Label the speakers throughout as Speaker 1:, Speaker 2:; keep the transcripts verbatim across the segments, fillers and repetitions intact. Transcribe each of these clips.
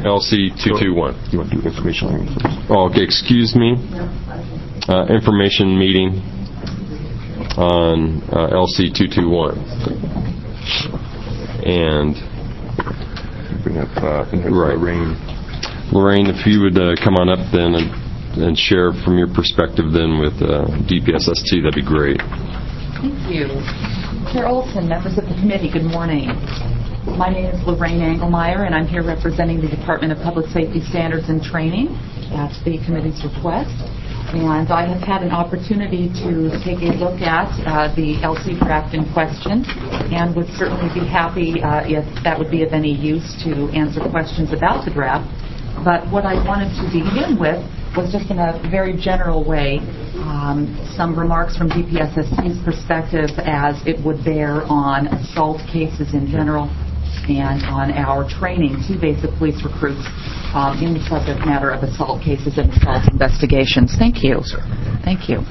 Speaker 1: L C two two one.
Speaker 2: You want to do information learning first?
Speaker 1: Oh, okay, excuse me. Uh, information meeting on uh, L C two two one. And
Speaker 2: bring up uh,
Speaker 1: right.
Speaker 2: Lorraine.
Speaker 1: Lorraine, if you would uh, come on up then and, and share from your perspective then with uh, D P S S T, that'd be great.
Speaker 3: Thank you. Chair Olson, members of the committee, good morning. My name is Lorraine Engelmeyer, and I'm here representing the Department of Public Safety Standards and Training at the committee's request. And I have had an opportunity to take a look at uh, the L C draft in question, and would certainly be happy uh, if that would be of any use to answer questions about the draft. But what I wanted to begin with was just in a very general way, um, some remarks from D P S S T's perspective as it would bear on assault cases in general and on our training to basic police recruits um, in the subject matter of assault cases and assault investigations. Thank you. Thank you.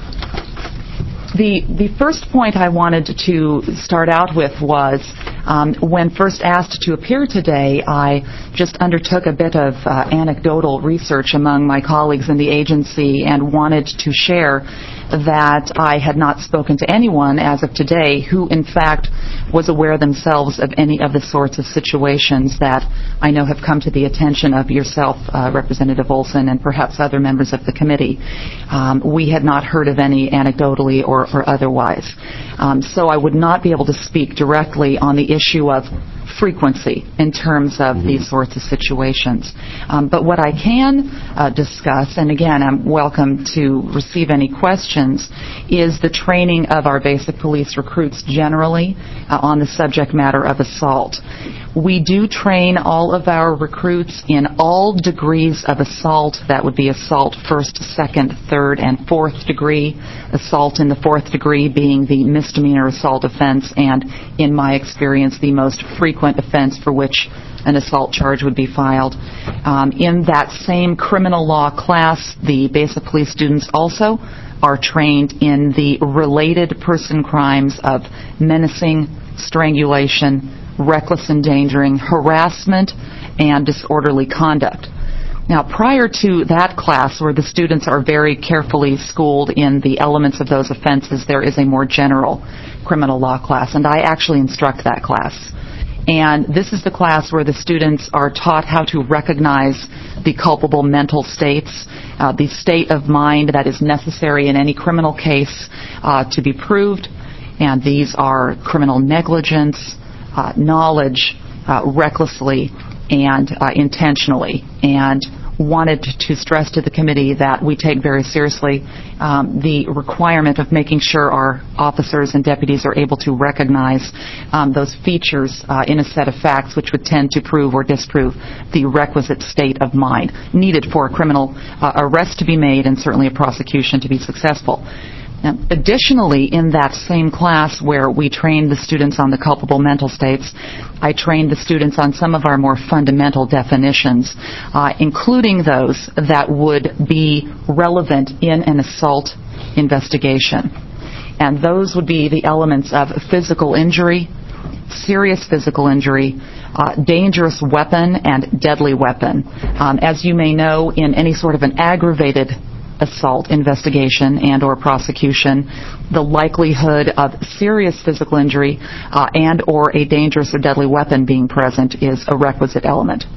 Speaker 3: The, the first point I wanted to start out with was um, when first asked to appear today, I just undertook a bit of uh, anecdotal research among my colleagues in the agency and wanted to share that I had not spoken to anyone as of today who, in fact, was aware themselves of any of the sorts of situations that I know have come to the attention of yourself, uh, Representative Olson, and perhaps other members of the committee. Um, we had not heard of any anecdotally or, or otherwise. Um, so I would not be able to speak directly on the issue of frequency in terms of mm-hmm. these sorts of situations. Um, but what I can uh, discuss, and again, I'm welcome to receive any questions, is the training of our basic police recruits generally uh, on the subject matter of assault. We do train all of our recruits in all degrees of assault. That would be assault first, second, third, and fourth degree. Assault in the fourth degree being the misdemeanor assault offense, and in my experience, the most frequent offense for which an assault charge would be filed. Um, in that same criminal law class, the basic police students also are trained in the related person crimes of menacing, strangulation, reckless endangering, harassment, and disorderly conduct. Now, prior to that class, where the students are very carefully schooled in the elements of those offenses, there is a more general criminal law class, and I actually instruct that class. And this is the class where the students are taught how to recognize the culpable mental states, uh, the state of mind that is necessary in any criminal case uh, to be proved. And these are criminal negligence, uh, knowledge, uh, recklessly, and uh, intentionally. And wanted to stress to the committee that we take very seriously um, the requirement of making sure our officers and deputies are able to recognize um, those features uh, in a set of facts which would tend to prove or disprove the requisite state of mind needed for a criminal uh, arrest to be made and certainly a prosecution to be successful. Now, additionally, in that same class where we train the students on the culpable mental states, I train the students on some of our more fundamental definitions, uh, including those that would be relevant in an assault investigation. And those would be the elements of physical injury, serious physical injury, uh, dangerous weapon, and deadly weapon. Um, as you may know, in any sort of an aggravated assault investigation and or prosecution, the likelihood of serious physical injury uh, and or a dangerous or deadly weapon being present is a requisite element.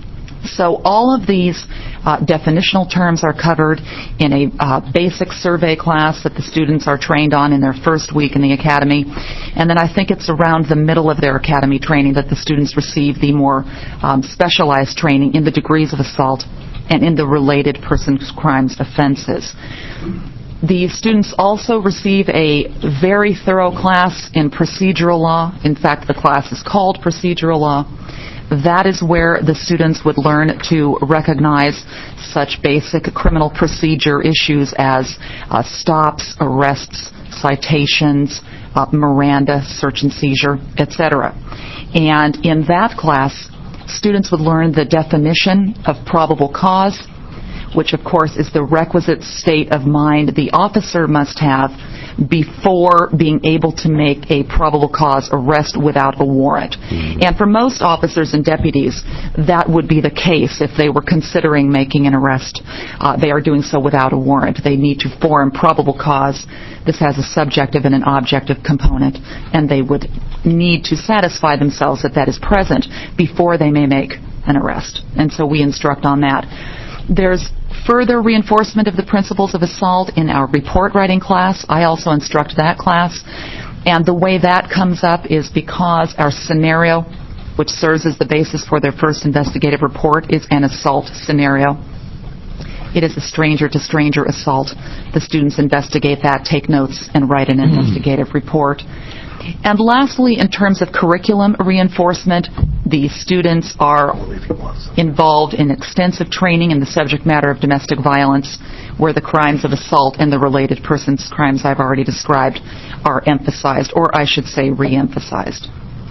Speaker 3: So all of these uh, definitional terms are covered in a uh, basic survey class that the students are trained on in their first week in the academy. And then I think it's around the middle of their academy training that the students receive the more um, specialized training in the degrees of assault and in the related persons crimes offenses. The students also receive a very thorough class in procedural law. In fact, the class is called procedural law. That is where the students would learn to recognize such basic criminal procedure issues as uh, stops, arrests, citations, uh, Miranda, search and seizure, et cetera. And in that class, students would learn the definition of probable cause, which of course is the requisite state of mind the officer must have before being able to make a probable cause arrest without a warrant. Mm-hmm. And for most officers and deputies, that would be the case if they were considering making an arrest. Uh, they are doing so without a warrant. They need to form probable cause. This has a subjective and an objective component, and they would need to satisfy themselves that that is present before they may make an arrest. And so we instruct on that. There's further reinforcement of the principles of assault in our report writing class. I also instruct that class. And the way that comes up is because our scenario, which serves as the basis for their first investigative report, is an assault scenario. It is a stranger-to-stranger assault. The students investigate that, take notes, and write an investigative report. And lastly, in terms of curriculum reinforcement, the students are involved in extensive training in the subject matter of domestic violence, where the crimes of assault and the related persons crimes I've already described are emphasized, or I should say re-emphasized.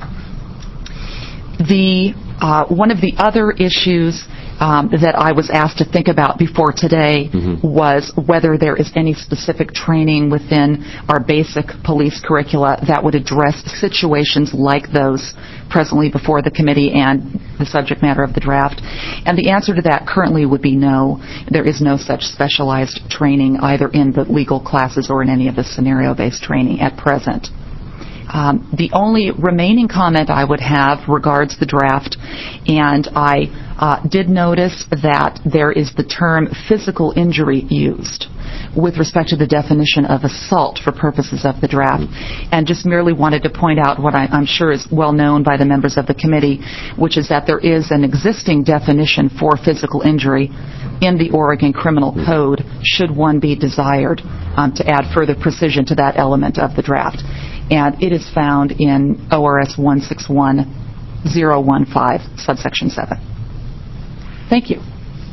Speaker 3: The, uh, one of the other issues Um, that I was asked to think about before today mm-hmm. was whether there is any specific training within our basic police curricula that would address situations like those presently before the committee and the subject matter of the draft. And the answer to that currently would be no. There is no such specialized training either in the legal classes or in any of the scenario-based training at present. Um, the only remaining comment I would have regards the draft, and I uh, did notice that there is the term physical injury used with respect to the definition of assault for purposes of the draft, and just merely wanted to point out what I, I'm sure is well known by the members of the committee, which is that there is an existing definition for physical injury in the Oregon Criminal Code, should one be desired um, to add further precision to that element of the draft. And it is found in O R S one six one zero one five, subsection seven. Thank you.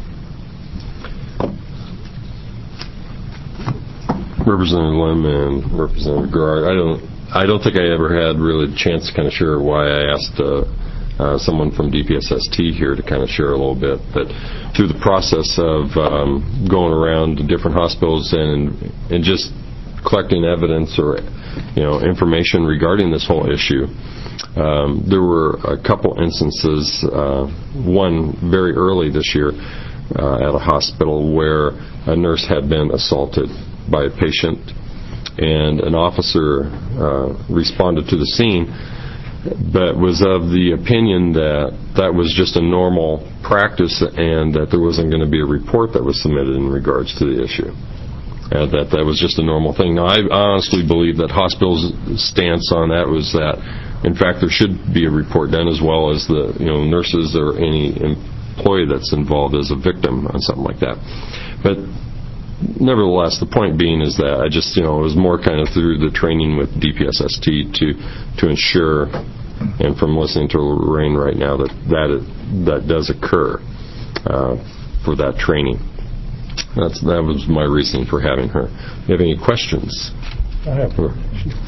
Speaker 1: Representative Lim and Representative Garrard, I don't, I don't think I ever had really a chance to kind of share why I asked uh, uh, someone from D P S S T here to kind of share a little bit. But through the process of um, going around to different hospitals and and just collecting evidence or you know information regarding this whole issue, um, there were a couple instances. Uh, one very early this year uh, at a hospital where a nurse had been assaulted by a patient, and an officer uh, responded to the scene, but was of the opinion that that was just a normal practice and that there wasn't going to be a report that was submitted in regards to the issue. Uh, that that was just a normal thing. Now, I honestly believe that hospitals' stance on that was that, in fact, there should be a report done, as well as the you know nurses or any employee that's involved as a victim on something like that. But nevertheless, the point being is that I just you know it was more kind of through the training with D P S S T to to ensure, and from listening to Lorraine right now, that that is, that does occur uh, for that training. That's, that was my reasoning for having her. Do you have any questions?
Speaker 4: I have
Speaker 1: um,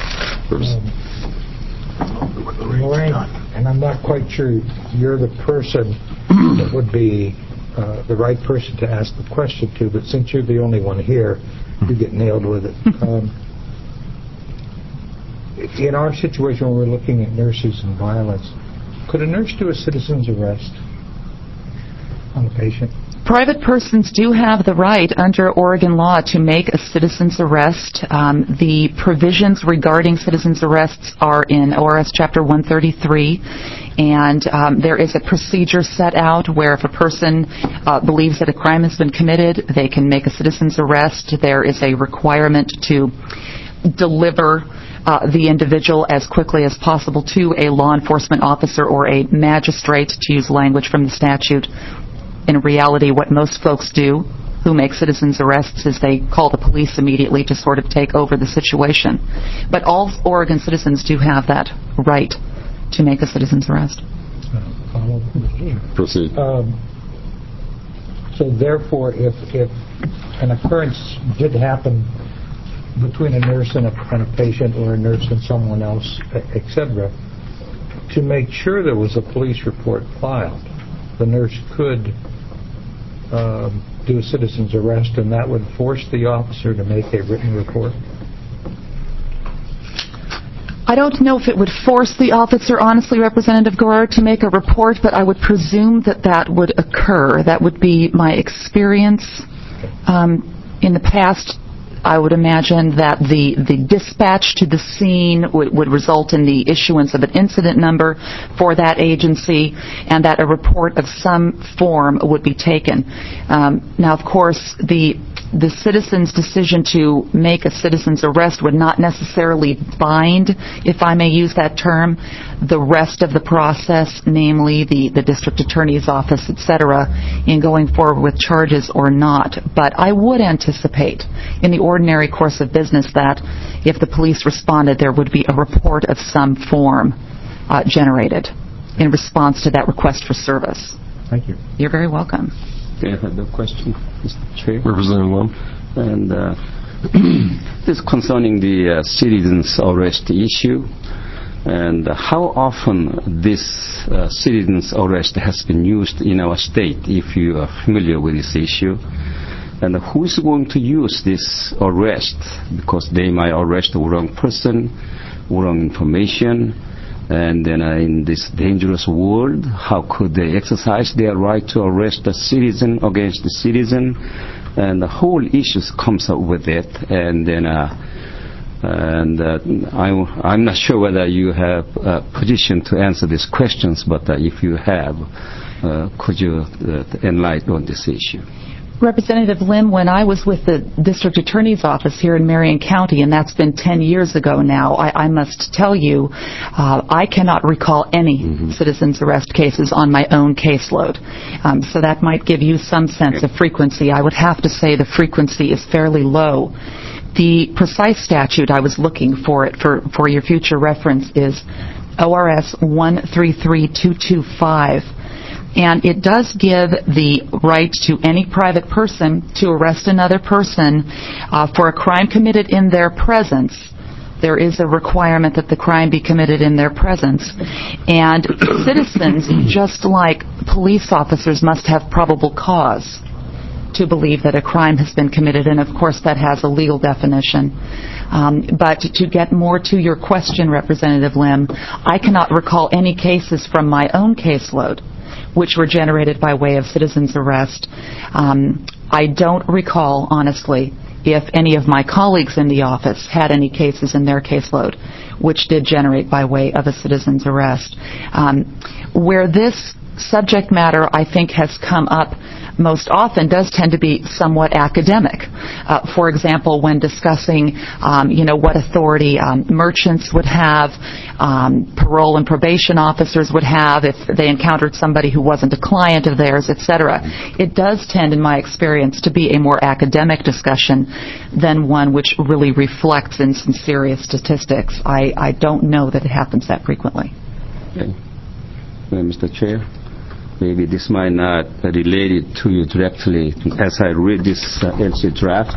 Speaker 4: Lorraine, and I'm not quite sure you're the person that would be uh, the right person to ask the question to, but since you're the only one here, you get nailed with it. Um, in our situation when we're looking at nurses and violence, could a nurse do a citizen's arrest on a patient?
Speaker 3: Private persons do have the right under Oregon law to make a citizen's arrest. Um, the provisions regarding citizen's arrests are in O R S Chapter one thirty-three, and um, there is a procedure set out where if a person uh, believes that a crime has been committed, they can make a citizen's arrest. There is a requirement to deliver Uh, the individual as quickly as possible to a law enforcement officer or a magistrate, to use language from the statute. In reality, what most folks do who make citizens' arrests is they call the police immediately to sort of take over the situation. But all Oregon citizens do have that right to make a citizen's arrest.
Speaker 1: Proceed.
Speaker 4: Um, so therefore, if, if an occurrence did happen between a nurse and a, and a patient, or a nurse and someone else, et cetera, to make sure there was a police report filed, the nurse could um, do a citizen's arrest, and that would force the officer to make a written report?
Speaker 3: I don't know if it would force the officer, honestly, Representative Gerard, to make a report, but I would presume that that would occur. That would be my experience. Um, in the past, I would imagine that the, the dispatch to the scene would, would result in the issuance of an incident number for that agency, and that a report of some form would be taken. Um, now, of course, the the citizen's decision to make a citizen's arrest would not necessarily bind, if I may use that term, the rest of the process, namely the, the district attorney's office, et cetera, in going forward with charges or not. But I would anticipate, in the ordinary course of business, that if the police responded, there would be a report of some form uh, generated in response to that request for service.
Speaker 4: Thank you.
Speaker 3: You're very welcome.
Speaker 5: I have a question, Mister Chair.
Speaker 1: Representative Lum?
Speaker 5: And uh, this concerning the uh, citizens arrest issue, and uh, how often this uh, citizens arrest has been used in our state, if you are familiar with this issue. And who is going to use this arrest? Because they might arrest the wrong person, wrong information, and then uh, in this dangerous world, how could they exercise their right to arrest a citizen against the citizen? And the whole issue comes up with it. And then, uh, and uh, I, I'm not sure whether you have a position to answer these questions, but uh, if you have, uh, could you uh, enlighten on this issue?
Speaker 3: Representative Lim, when I was with the district attorney's office here in Marion County, and that's been ten years ago now, I, I must tell you, uh, I cannot recall any mm-hmm. citizen's arrest cases on my own caseload. Um, so that might give you some sense of frequency. I would have to say the frequency is fairly low. The precise statute I was looking for it for, for your future reference is O R S one three three two two five. And it does give the right to any private person to arrest another person uh, for a crime committed in their presence. There is a requirement that the crime be committed in their presence. And citizens, just like police officers, must have probable cause to believe that a crime has been committed, and of course that has a legal definition. Um, but to get more to your question, Representative Lim, I cannot recall any cases from my own caseload which were generated by way of citizen's arrest. Um, I don't recall, honestly, if any of my colleagues in the office had any cases in their caseload which did generate by way of a citizen's arrest. Um, where this subject matter, I think, has come up most often does tend to be somewhat academic. Uh, for example, when discussing, um, you know, what authority um, merchants would have, um, parole and probation officers would have if they encountered somebody who wasn't a client of theirs, et cetera. It does tend, in my experience, to be a more academic discussion than one which really reflects in some serious statistics. I, I don't know that it happens that frequently.
Speaker 5: Okay. Well, Mister Chair, maybe this might not relate it to you directly. As I read this uh, L C draft,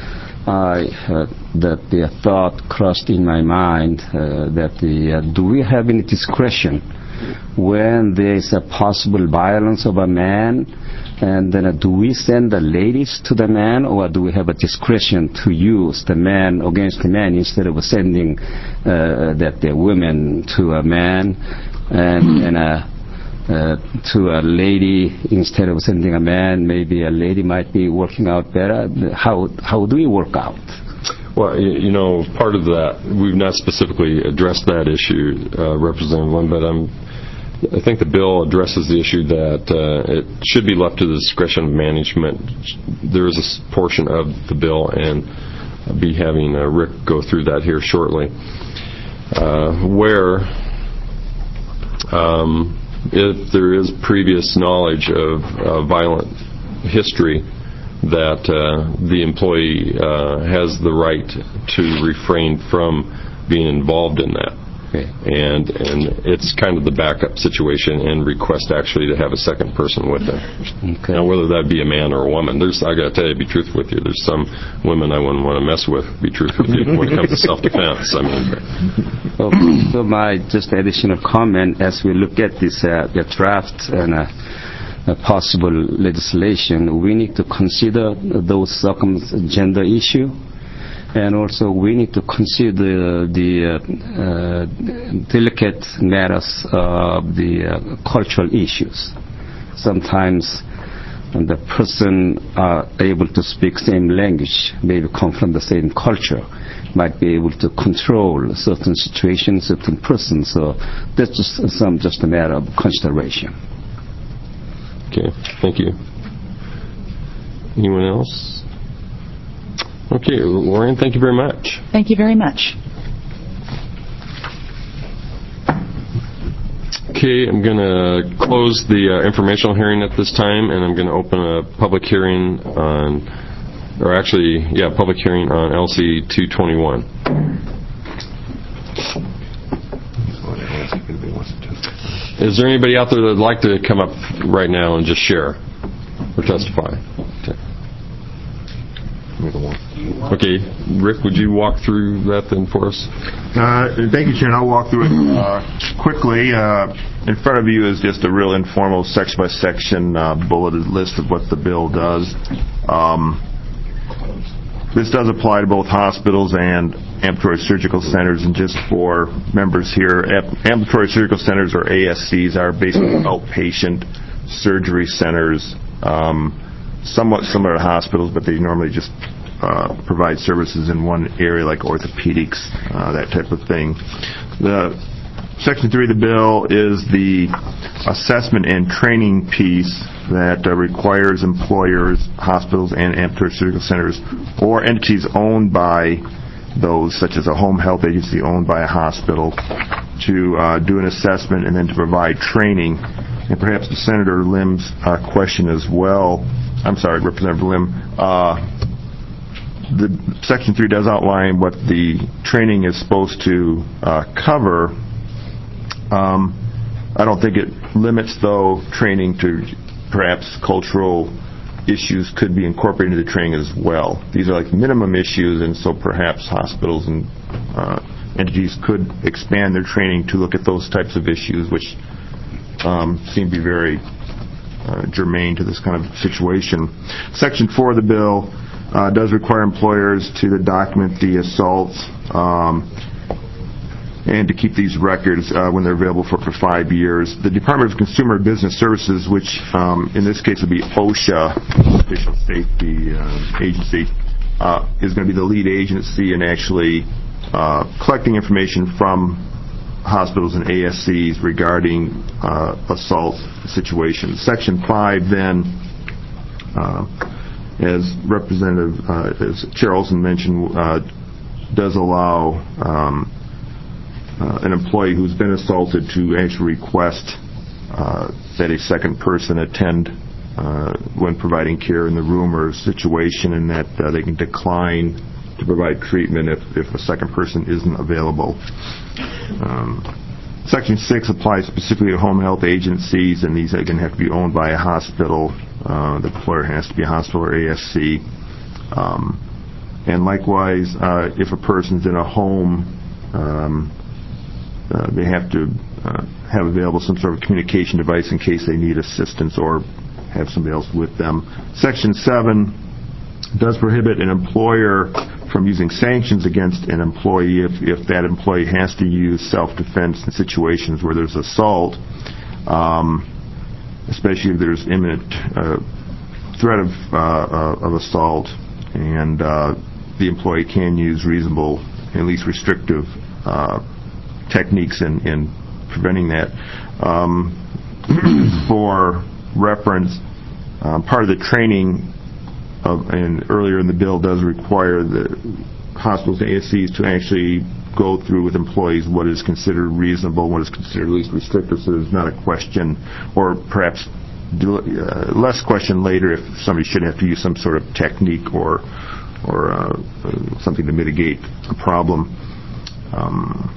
Speaker 5: I, uh, that the thought crossed in my mind uh, that the, uh, do we have any discretion when there is a possible violence of a man, and then uh, do we send the ladies to the man, or do we have a discretion to use the man against the man instead of sending uh, that the women to a man and, and uh, Uh, to a lady instead of sending a man? Maybe a lady might be working out better. How how do we work out?
Speaker 1: Well, you know, part of that, we've not specifically addressed that issue, uh, Representative Lund, but I'm, I think the bill addresses the issue that uh, it should be left to the discretion of management. There is a portion of the bill, and I'll be having uh, Rick go through that here shortly, uh, where um, if there is previous knowledge of uh, violent history, that uh, the employee uh, has the right to refrain from being involved in that. Okay. And and it's kind of the backup situation, and request actually to have a second person with them. Okay. Now, whether that be a man or a woman, there's I got to tell you, be truthful with you, there's some women I wouldn't want to mess with, be truthful with you, when it comes to self-defense. I mean,
Speaker 5: well, so my just additional comment as we look at this uh, the draft, and uh, uh, possible legislation, we need to consider those circum gender issue, and also we need to consider the uh, uh, delicate matters of the uh, cultural issues. Sometimes the person are able to speak same language, maybe come from the same culture, might be able to control certain situations, certain persons. So that's just some just a matter of consideration.
Speaker 1: Okay, thank you. Anyone else? Okay, Lauren, thank you very much.
Speaker 3: Thank you very much.
Speaker 1: Okay, I'm going to close the uh, informational hearing at this time, and I'm going to open a public hearing on, or actually, yeah, public hearing on L C two twenty-one. Is there anybody out there that would like to come up right now and just share or testify? Okay. Okay, Rick, would you walk through that then for us?
Speaker 2: Uh, thank you, Chairman. I'll walk through it uh, quickly. Uh, in front of you is just a real informal section-by-section uh, bulleted list of what the bill does. Um, this does apply to both hospitals and ambulatory surgical centers, and just for members here, ambulatory surgical centers, or A S Cs, are basically outpatient surgery centers, um, somewhat similar to hospitals, but they normally just uh, provide services in one area, like orthopedics, uh, that type of thing. The Section three of the bill is the assessment and training piece that uh, requires employers, hospitals, and ambulatory surgical centers, or entities owned by those, such as a home health agency owned by a hospital, to uh, do an assessment and then to provide training. And perhaps to Senator Lim's uh, question as well, I'm sorry, Representative Lim, uh, the Section three does outline what the training is supposed to uh, cover. Um, I don't think it limits, though, training to perhaps cultural issues could be incorporated into the training as well. These are like minimum issues, and so perhaps hospitals and uh, entities could expand their training to look at those types of issues, which um, seem to be very uh, germane to this kind of situation. Section four of the bill uh, does require employers to document the assaults um, and to keep these records uh, when they're available for, for five years. The Department of Consumer Business Services, which um, in this case would be OSHA, Official Safety uh, Agency, uh, is going to be the lead agency in actually uh, collecting information from hospitals and A S Cs regarding uh, assault situations. Section five then, uh, as Representative, uh, as Chair Olson mentioned, uh, does allow um, Uh, an employee who's been assaulted to actually request uh, that a second person attend uh, when providing care in the room or situation, and that uh, they can decline to provide treatment if, if a second person isn't available. Um, Section six applies specifically to home health agencies, and these again have to be owned by a hospital. Uh, the employer has to be a hospital or A S C. Um, and likewise, uh, if a person's in a home, um, Uh, they have to uh, have available some sort of communication device in case they need assistance or have somebody else with them. Section seven does prohibit an employer from using sanctions against an employee if, if that employee has to use self-defense in situations where there's assault, um, especially if there's imminent uh, threat of, uh, uh, of assault, and uh, the employee can use reasonable, at least restrictive uh techniques in, in preventing that. Um, for reference, um, part of the training of, and earlier in the bill does require the hospitals and A S Cs to actually go through with employees what is considered reasonable, what is considered least restrictive, so there's not a question, or perhaps do, uh, less question later if somebody should have to use some sort of technique or or uh, something to mitigate a problem. Um,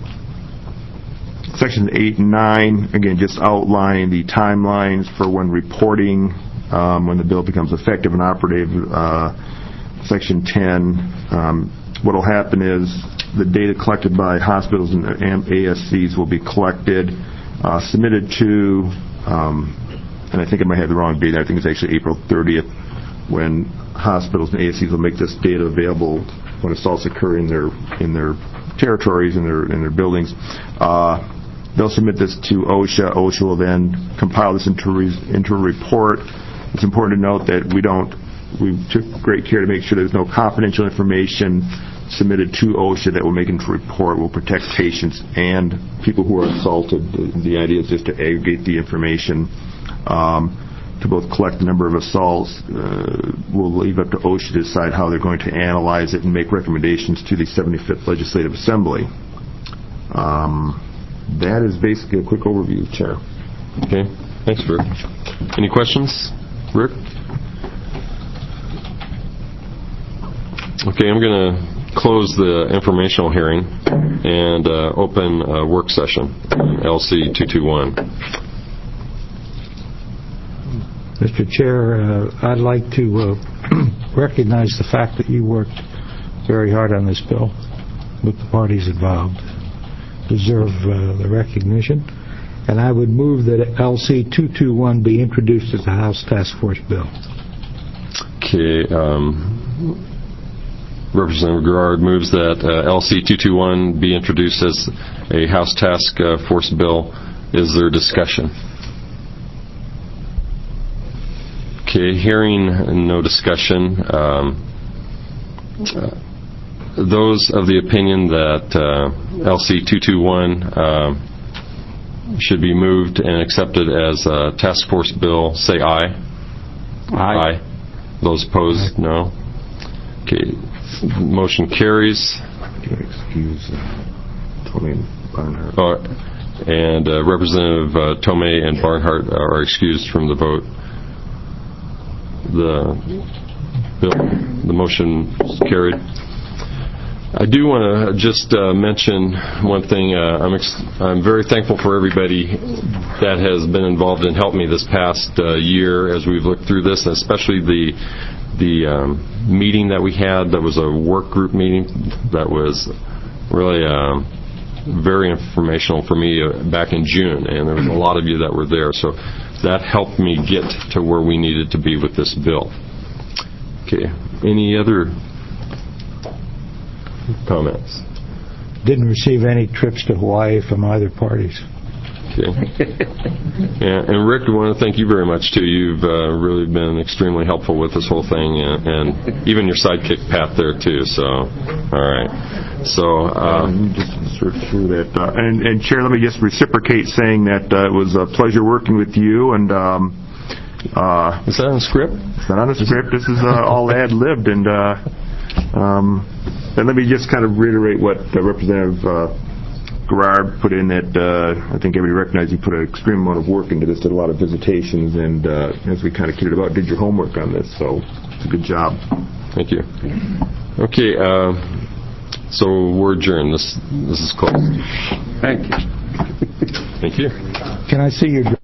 Speaker 2: Sections eight and nine, again, just outline the timelines for when reporting, um, when the bill becomes effective and operative. Uh, Section ten, um, what will happen is the data collected by hospitals and A S Cs will be collected, uh, submitted to um, and I think I might have the wrong date, I think it's actually April thirtieth, when hospitals and A S Cs will make this data available when assaults occur in their in their territories, in their in their buildings. Uh, they'll submit this to OSHA. OSHA will then compile this into, re, into a report. It's important to note that we don't, we took great care to make sure there's no confidential information submitted to OSHA that will make into a report, will protect patients and people who are assaulted. The, the idea is just to aggregate the information um, to both collect the number of assaults. Uh, we'll leave up to OSHA to decide how they're going to analyze it and make recommendations to the seventy-fifth Legislative Assembly. Um, that is basically a quick overview, Chair.
Speaker 1: Okay. Thanks, Rick. Any questions, Rick? Okay, I'm going to close the informational hearing and uh, open a work session, L C two twenty-one.
Speaker 4: Mister Chair, uh, I'd like to uh, recognize the fact that you worked very hard on this bill with the parties involved. Deserve uh, the recognition. And I would move that L C two twenty-one be introduced as a House Task Force bill.
Speaker 1: Okay. Um, Representative Gerard moves that uh, L C two twenty-one be introduced as a House Task uh, Force bill. Is there discussion? Okay, hearing no discussion. Um, uh, those of the opinion that uh, L C two twenty-one uh, should be moved and accepted as a task force bill, say aye.
Speaker 5: Aye.
Speaker 1: Aye. Those opposed, no. Okay, motion carries.
Speaker 2: Can you excuse uh, Tomei and Barnhart?
Speaker 1: Uh, and uh, Representative uh, Tomei and Barnhart are excused from the vote. The bill, the motion is carried. I do want to just uh, mention one thing. Uh, I'm ex- I'm very thankful for everybody that has been involved and helped me this past uh, year as we've looked through this, and especially the the um, meeting that we had. That was a work group meeting that was really um, very informational for me uh, back in June, and there was a lot of you that were there. So that helped me get to where we needed to be with this bill. Okay. Any other comments?
Speaker 4: Didn't receive any trips to Hawaii from either parties.
Speaker 1: Okay. Yeah, and Rick, I want to thank you very much too. You've uh, really been extremely helpful with this whole thing, and, and even your sidekick Pat there too. So, all right. So, uh,
Speaker 2: um, just search through that. Uh, and, and Chair, let me just reciprocate saying that uh, it was a pleasure working with you. And um, uh,
Speaker 1: is that on script?
Speaker 2: It's not on a script. This is uh, all ad libbed. And uh, um, and let me just kind of reiterate what uh, Representative Uh, Gerard put in that uh, I think everybody recognized you put an extreme amount of work into this, did a lot of visitations, and uh, as we kind of kidded about, did your homework on this, so it's a good job.
Speaker 1: Thank you. Okay, uh, so we're adjourned. This, this is closed.
Speaker 5: Thank you.
Speaker 1: Thank you.
Speaker 4: Can I see your